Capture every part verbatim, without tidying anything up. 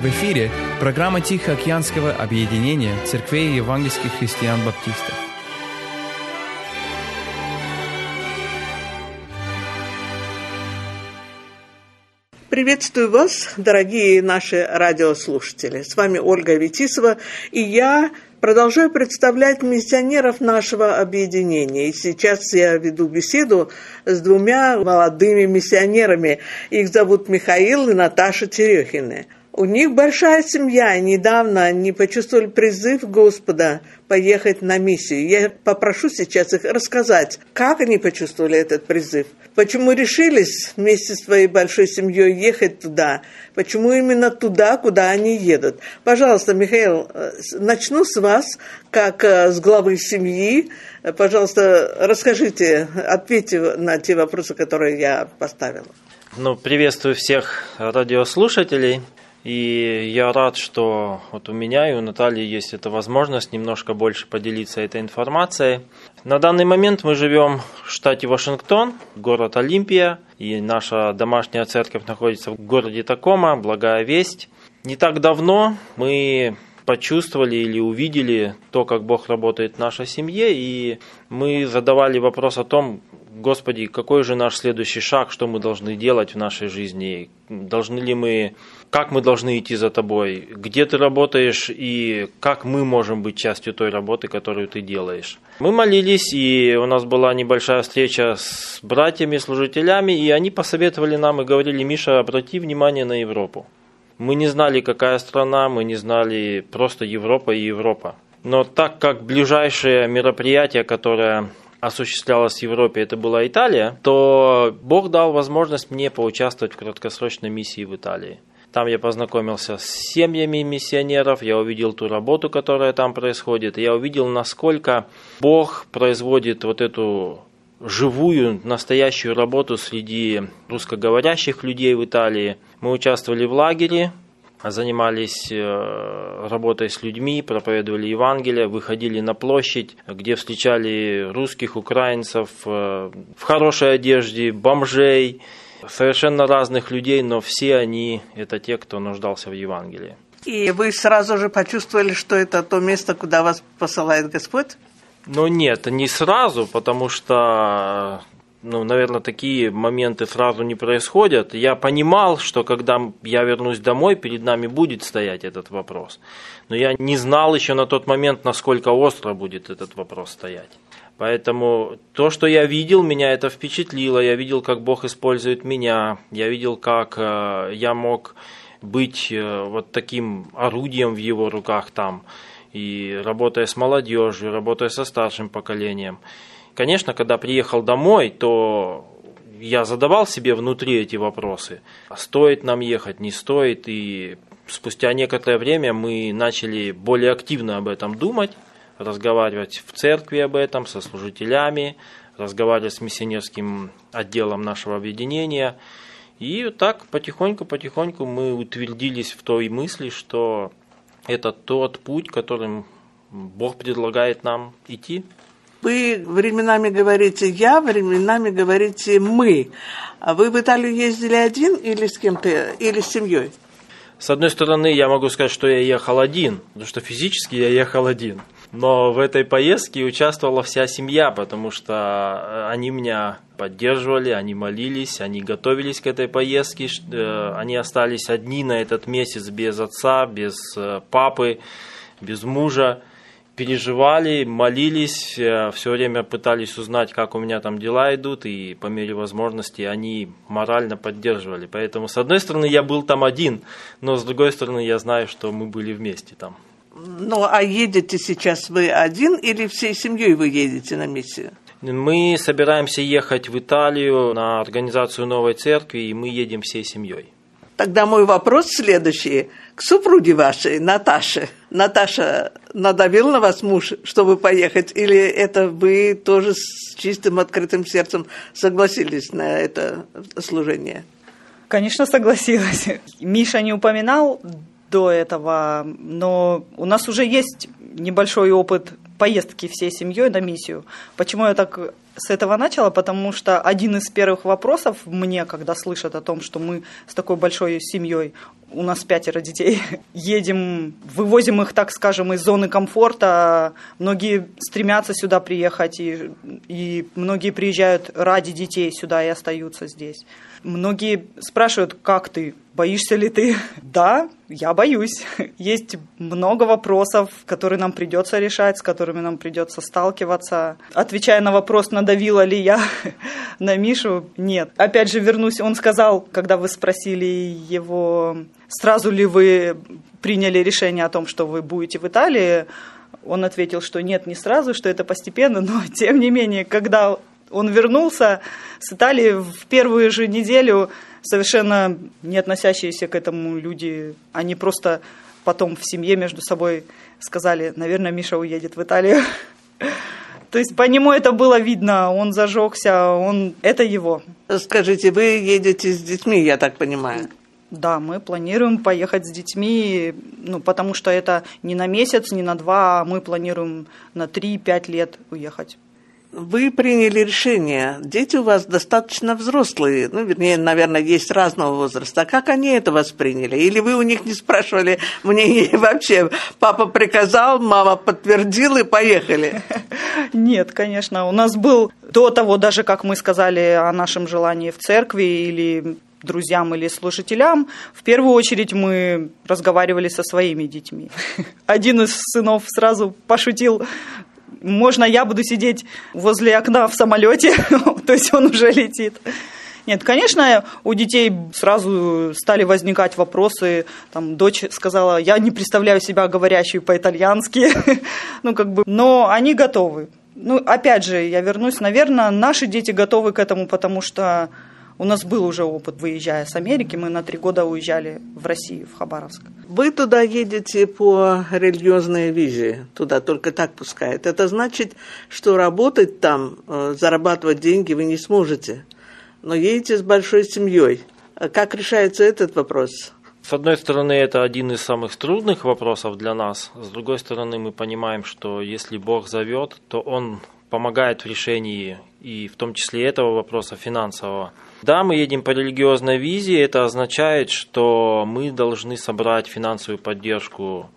В эфире программа Тихоокеанского объединения церквей евангельских христиан-баптистов. Приветствую вас, дорогие наши радиослушатели. С вами Ольга Витисова, и я продолжаю представлять миссионеров нашего объединения. И сейчас я веду беседу с двумя молодыми миссионерами. Их зовут Михаил и Наташа Терехины. У них большая семья, и недавно они почувствовали призыв Господа поехать на миссию. Я попрошу сейчас их рассказать, как они почувствовали этот призыв, почему решились вместе с своей большой семьей ехать туда, почему именно туда, куда они едут. Пожалуйста, Михаил, начну с вас, как с главы семьи. Пожалуйста, расскажите, ответьте на те вопросы, которые я поставила. Ну, приветствую всех радиослушателей. И я рад, что вот у меня и у Натальи есть эта возможность немножко больше поделиться этой информацией. На данный момент мы живем в штате Вашингтон, город Олимпия, и наша домашняя церковь находится в городе Такома, Благая Весть. Не так давно мы почувствовали или увидели то, как Бог работает в нашей семье, и мы задавали вопрос о том: Господи, какой же наш следующий шаг, что мы должны делать в нашей жизни, должны ли мы, как мы должны идти за Тобой, где Ты работаешь и как мы можем быть частью той работы, которую Ты делаешь. Мы молились, и у нас была небольшая встреча с братьями-служителями, и они посоветовали нам и говорили: Миша, обрати внимание на Европу. Мы не знали, какая страна, мы не знали просто Европа и Европа. Но так как ближайшее мероприятие, которое осуществлялось в Европе, это была Италия, то Бог дал возможность мне поучаствовать в краткосрочной миссии в Италии. Там я познакомился с семьями миссионеров, я увидел ту работу, которая там происходит, и я увидел, насколько Бог производит вот эту живую, настоящую работу среди русскоговорящих людей в Италии. Мы участвовали в лагере, занимались работой с людьми, проповедовали Евангелие, выходили на площадь, где встречали русских, украинцев в хорошей одежде, бомжей, совершенно разных людей, но все они – это те, кто нуждался в Евангелии. И вы сразу же почувствовали, что это то место, куда вас посылает Господь? Ну нет, не сразу, потому что, ну, наверное, такие моменты сразу не происходят. Я понимал, что когда я вернусь домой, перед нами будет стоять этот вопрос. Но я не знал еще на тот момент, насколько остро будет этот вопрос стоять. Поэтому то, что я видел, меня это впечатлило. Я видел, как Бог использует меня. Я видел, как я мог быть вот таким орудием в Его руках там. И работая с молодежью, работая со старшим поколением. Конечно, когда приехал домой, то я задавал себе внутри эти вопросы. Стоит нам ехать, не стоит. И спустя некоторое время мы начали более активно об этом думать, разговаривать в церкви об этом, со служителями, разговаривать с миссионерским отделом нашего объединения. И так потихоньку-потихоньку мы утвердились в той мысли, что это тот путь, которым Бог предлагает нам идти. Вы временами говорите «я», временами говорите «мы». А вы в Италию ездили один или с кем-то, или с семьей? С одной стороны, я могу сказать, что я ехал один, потому что физически я ехал один. Но в этой поездке участвовала вся семья, потому что они меня поддерживали, они молились, они готовились к этой поездке. Они остались одни на этот месяц без отца, без папы, без мужа. Переживали, молились, все время пытались узнать, как у меня там дела идут, и по мере возможности они морально поддерживали. Поэтому, с одной стороны, я был там один, но с другой стороны, я знаю, что мы были вместе там. Ну, а едете сейчас вы один или всей семьей вы едете на миссию? Мы собираемся ехать в Италию на организацию новой церкви, и мы едем всей семьей. Тогда мой вопрос следующий. К супруге вашей, Наташе. Наташа, надавил на вас муж, чтобы поехать? Или это вы тоже с чистым открытым сердцем согласились на это служение? Конечно, согласилась. Миша не упоминал до этого, но у нас уже есть небольшой опыт поездки всей семьей на миссию. Почему я так с этого начала? Потому что один из первых вопросов мне, когда слышат о том, что мы с такой большой семьей у нас пятеро детей. Едем, вывозим их, так скажем, из зоны комфорта. Многие стремятся сюда приехать, и, и многие приезжают ради детей сюда и остаются здесь. Многие спрашивают, как ты, боишься ли ты? Да, я боюсь. Есть много вопросов, которые нам придется решать, с которыми нам придется сталкиваться. Отвечая на вопрос, надавила ли я на Мишу, нет. Опять же, вернусь, он сказал, когда вы спросили его, сразу ли вы приняли решение о том, что вы будете в Италии, он ответил, что нет, не сразу, что это постепенно, но тем не менее, когда он вернулся с Италии в первую же неделю, совершенно не относящиеся к этому люди, они просто потом в семье между собой сказали, наверное, Миша уедет в Италию. То есть по нему это было видно, он зажегся, он... это его. Скажите, вы едете с детьми, я так понимаю? Да, мы планируем поехать с детьми, ну, потому что это не на месяц, не на два, а мы планируем на три-пять лет уехать. Вы приняли решение. Дети у вас достаточно взрослые, ну, вернее, наверное, есть разного возраста. Как они это восприняли? Или вы у них не спрашивали мнение вообще? Папа приказал, мама подтвердила и поехали? Нет, конечно. У нас был до того, даже как мы сказали о нашем желании в церкви или друзьям или служителям, в первую очередь мы разговаривали со своими детьми. Один из сынов сразу пошутил: можно я буду сидеть возле окна в самолете, то есть он уже летит. Нет, конечно, у детей сразу стали возникать вопросы. Там дочь сказала, я не представляю себя говорящей по-итальянски, ну как бы, но они готовы. Ну, опять же, я вернусь, наверное, наши дети готовы к этому, потому что у нас был уже опыт, выезжая с Америки, мы на три года уезжали в Россию, в Хабаровск. Вы туда едете по религиозной визе, туда только так пускают. Это значит, что работать там, зарабатывать деньги вы не сможете, но едете с большой семьей. Как решается этот вопрос? С одной стороны, это один из самых трудных вопросов для нас. С другой стороны, мы понимаем, что если Бог зовет, то Он помогает в решении и в том числе этого вопроса финансового. Да, мы едем по религиозной визе, это означает, что мы должны собрать финансовую поддержку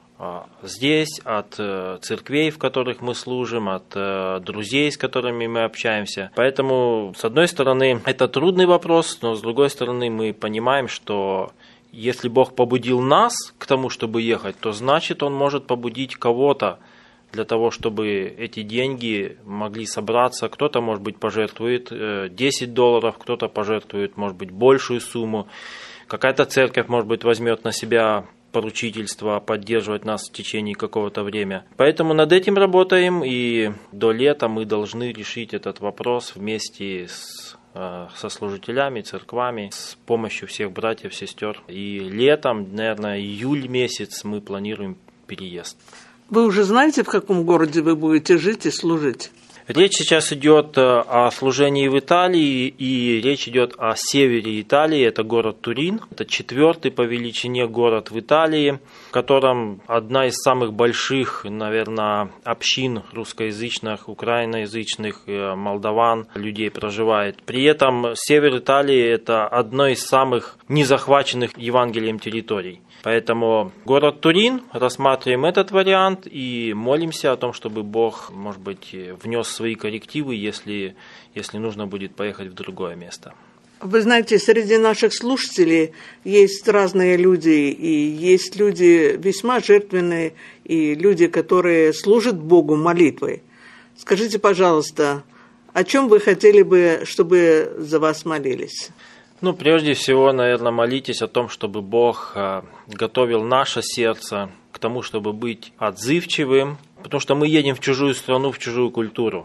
здесь, от церквей, в которых мы служим, от друзей, с которыми мы общаемся. Поэтому, с одной стороны, это трудный вопрос, но с другой стороны, мы понимаем, что если Бог побудил нас к тому, чтобы ехать, то значит Он может побудить кого-то для того, чтобы эти деньги могли собраться. Кто-то, может быть, пожертвует десять долларов, кто-то пожертвует, может быть, большую сумму. Какая-то церковь, может быть, возьмет на себя поручительство поддерживать нас в течение какого-то времени. Поэтому над этим работаем, и до лета мы должны решить этот вопрос вместе с, со служителями, церквами, с помощью всех братьев, сестер. И летом, наверное, июль месяц мы планируем переезд. Вы уже знаете, в каком городе вы будете жить и служить? Речь сейчас идет о служении в Италии, и речь идет о севере Италии, это город Турин. Это четвертый по величине город в Италии, в котором одна из самых больших, наверное, общин русскоязычных, украиноязычных, молдаван, людей проживает. При этом север Италии – это одно из самых незахваченных Евангелием территорий. Поэтому город Турин, рассматриваем этот вариант и молимся о том, чтобы Бог, может быть, внес свои коррективы, если, если нужно будет поехать в другое место. Вы знаете, среди наших слушателей есть разные люди, и есть люди весьма жертвенные, и люди, которые служат Богу молитвой. Скажите, пожалуйста, о чем вы хотели бы, чтобы за вас молились? Ну, прежде всего, наверное, молитесь о том, чтобы Бог готовил наше сердце к тому, чтобы быть отзывчивым, потому что мы едем в чужую страну, в чужую культуру.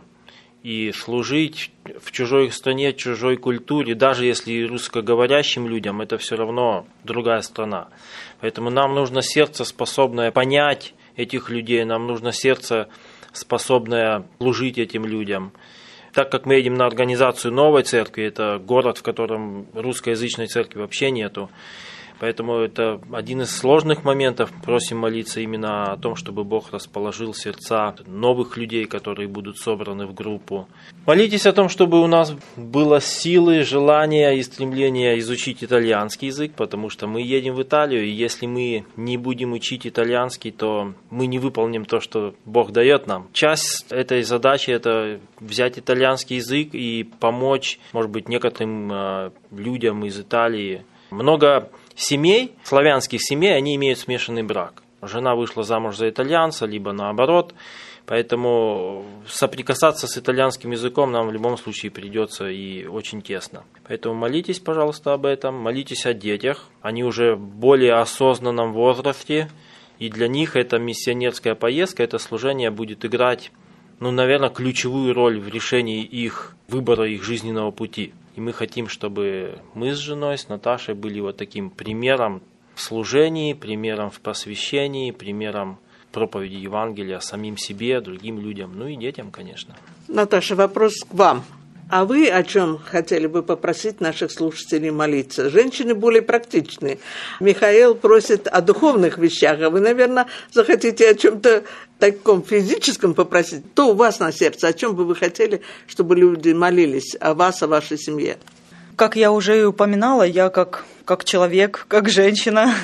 И служить в чужой стране, в чужой культуре, даже если русскоговорящим людям, это все равно другая страна. Поэтому нам нужно сердце, способное понять этих людей, нам нужно сердце, способное служить этим людям. Так как мы едем на организацию новой церкви, это город, в котором русскоязычной церкви вообще нету, Поэтому это один из сложных моментов. Просим молиться именно о том, чтобы Бог расположил сердца новых людей, которые будут собраны в группу. Молитесь о том, чтобы у нас было силы, желание и стремление изучить итальянский язык, потому что мы едем в Италию, и если мы не будем учить итальянский, то мы не выполним то, что Бог дает нам. Часть этой задачи – это взять итальянский язык и помочь, может быть, некоторым людям из Италии. Много семей, славянских семей, они имеют смешанный брак. Жена вышла замуж за итальянца, либо наоборот. Поэтому соприкасаться с итальянским языком нам в любом случае придется и очень тесно. Поэтому молитесь, пожалуйста, об этом. Молитесь о детях. Они уже в более осознанном возрасте. И для них эта миссионерская поездка, это служение будет играть, ну, наверное, ключевую роль в решении их выбора, их жизненного пути. И мы хотим, чтобы мы с женой, с Наташей были вот таким примером в служении, примером в посвящении, примером проповеди Евангелия самим себе, другим людям, ну и детям, конечно. Наташа, вопрос к вам. А вы о чем хотели бы попросить наших слушателей молиться? Женщины более практичные. Михаил просит о духовных вещах, а вы, наверное, захотите о чем-то таком физическом попросить. Что у вас на сердце? О чем бы вы хотели, чтобы люди молились о вас, о вашей семье? Как я уже и упоминала, я как, как человек, как женщина,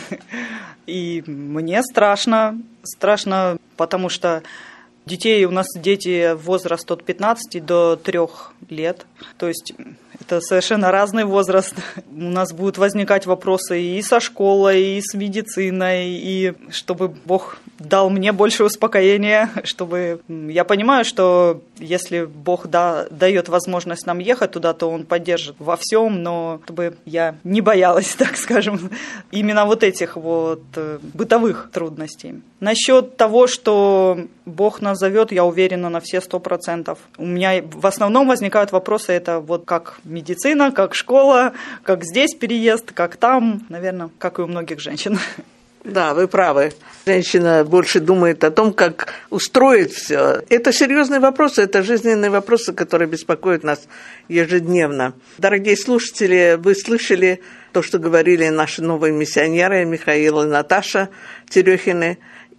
и мне страшно, страшно, потому что детей, у нас дети возраст от пятнадцати до трёх лет, то есть это совершенно разный возраст. У нас будут возникать вопросы и со школой, и с медициной, и чтобы Бог дал мне больше успокоения, чтобы... Я понимаю, что если Бог да, дает возможность нам ехать туда, то Он поддержит во всем, но чтобы я не боялась, так скажем, именно вот этих вот бытовых трудностей. Насчет того, что Бог нас зовет, я уверена на все сто процентов. У меня в основном возникают вопросы, это вот как медицина, как школа, как здесь переезд, как там, наверное, как и у многих женщин. Да, вы правы. Женщина больше думает о том, как устроить все. Это серьезные вопросы, это жизненные вопросы, которые беспокоят нас ежедневно. Дорогие слушатели, вы слышали то, что говорили наши новые миссионеры Михаил и Наташа Терехины.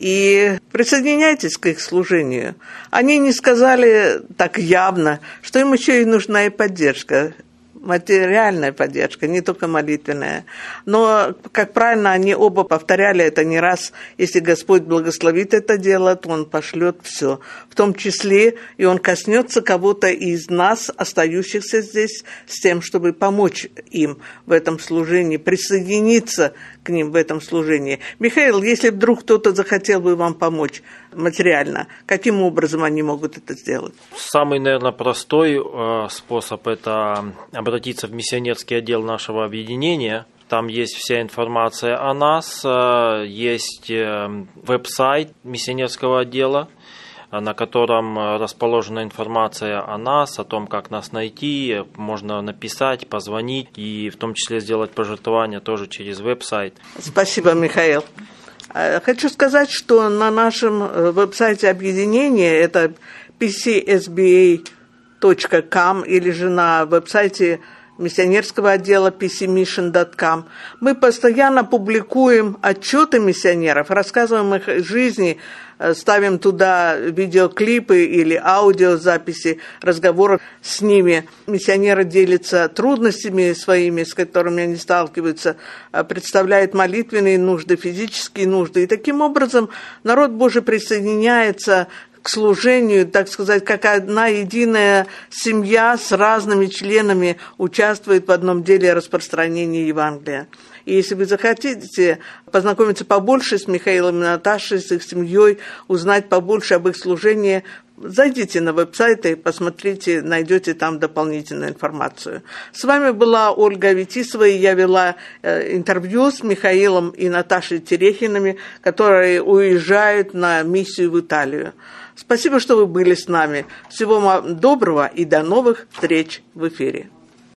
И присоединяйтесь к их служению. Они не сказали так явно, что им еще и нужна и поддержка. Материальная поддержка, не только молитвенная. Но, как правильно, они оба повторяли это не раз. Если Господь благословит это дело, то Он пошлет все. В том числе и Он коснется кого-то из нас, остающихся здесь, с тем, чтобы помочь им в этом служении, присоединиться к ним в этом служении. Михаил, если вдруг кто-то захотел бы вам помочь материально, каким образом они могут это сделать? Самый, наверное, простой э, способ – это обратиться в миссионерский отдел нашего объединения. Там есть вся информация о нас, э, есть э, веб-сайт миссионерского отдела, на котором расположена информация о нас, о том, как нас найти. Можно написать, позвонить и в том числе сделать пожертвования тоже через веб-сайт. Спасибо, Михаил. Хочу сказать, что на нашем веб-сайте объединения, это пи си эс би эй точка ком или же на веб-сайте миссионерского отдела пи си мишн точка ком, мы постоянно публикуем отчеты миссионеров, рассказываем их жизни, ставим туда видеоклипы или аудиозаписи разговоров с ними. Миссионеры делятся трудностями своими, с которыми они сталкиваются, представляют молитвенные нужды, физические нужды. И таким образом народ Божий присоединяется к служению, так сказать, как одна единая семья с разными членами участвует в одном деле распространения Евангелия. И если вы захотите познакомиться побольше с Михаилом и Наташей, с их семьей, узнать побольше об их служении, зайдите на веб-сайт и посмотрите, найдете там дополнительную информацию. С вами была Ольга Витисова, и я вела интервью с Михаилом и Наташей Терехинами, которые уезжают на миссию в Италию. Спасибо, что вы были с нами. Всего вам доброго и до новых встреч в эфире.